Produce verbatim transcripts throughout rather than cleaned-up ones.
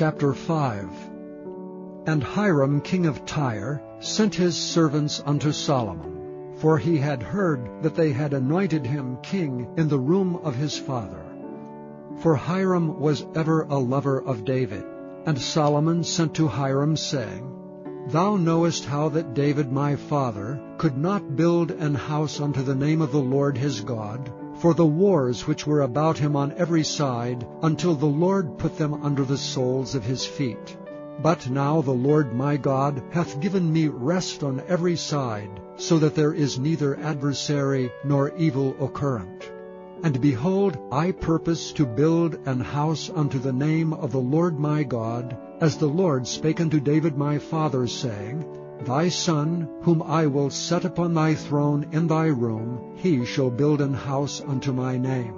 Chapter five. And Hiram king of Tyre sent his servants unto Solomon, for he had heard that they had anointed him king in the room of his father. For Hiram was ever a lover of David. And Solomon sent to Hiram, saying, Thou knowest how that David my father could not build an house unto the name of the Lord his God, for the wars which were about him on every side, until the Lord put them under the soles of his feet. But now the Lord my God hath given me rest on every side, so that there is neither adversary nor evil occurrent. And behold, I purpose to build an house unto the name of the Lord my God, as the Lord spake unto David my father, saying, Thy son, whom I will set upon thy throne in thy room, he shall build an house unto my name.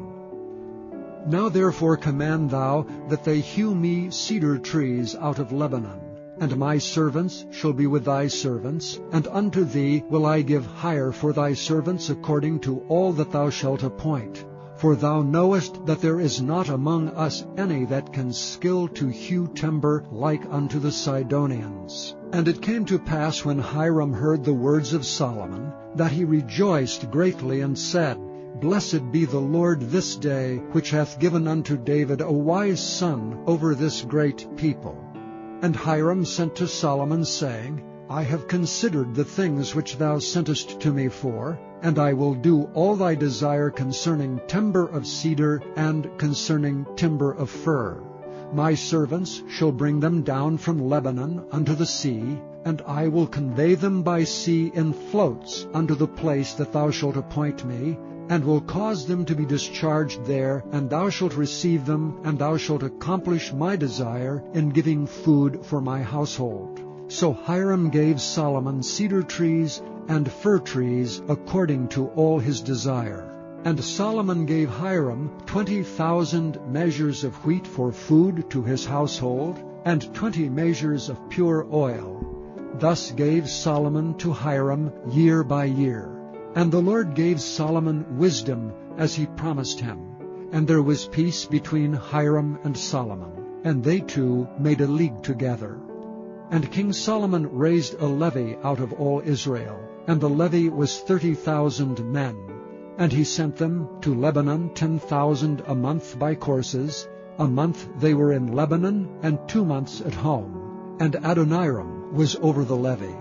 Now therefore command thou that they hew me cedar trees out of Lebanon, and my servants shall be with thy servants, and unto thee will I give hire for thy servants according to all that thou shalt appoint. For thou knowest that there is not among us any that can skill to hew timber like unto the Sidonians. And it came to pass, when Hiram heard the words of Solomon, that he rejoiced greatly, and said, Blessed be the Lord this day, which hath given unto David a wise son over this great people. And Hiram sent to Solomon, saying, I have considered the things which thou sentest to me for, and I will do all thy desire concerning timber of cedar and concerning timber of fir. My servants shall bring them down from Lebanon unto the sea, and I will convey them by sea in floats unto the place that thou shalt appoint me, and will cause them to be discharged there, and thou shalt receive them, and thou shalt accomplish my desire in giving food for my household. So Hiram gave Solomon cedar trees and fir trees according to all his desire. And Solomon gave Hiram twenty thousand measures of wheat for food to his household, and twenty measures of pure oil. Thus gave Solomon to Hiram year by year. And the Lord gave Solomon wisdom, as he promised him. And there was peace between Hiram and Solomon, and they two made a league together. And King Solomon raised a levy out of all Israel, and the levy was thirty thousand men. And he sent them to Lebanon ten thousand a month by courses. A month they were in Lebanon, and two months at home. And Adoniram was over the levy.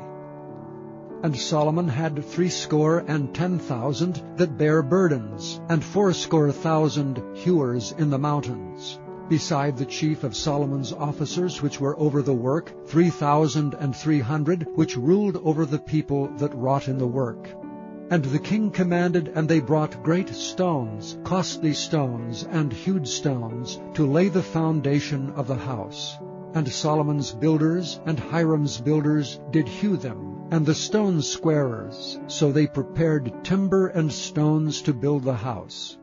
And Solomon had threescore and ten thousand that bare burdens, and fourscore thousand hewers in the mountains, beside the chief of Solomon's officers which were over the work, three thousand and three hundred, which ruled over the people that wrought in the work. And the king commanded, and they brought great stones, costly stones, and hewed stones, to lay the foundation of the house. And Solomon's builders and Hiram's builders did hew them, and the stone squarers, so they prepared timber and stones to build the house.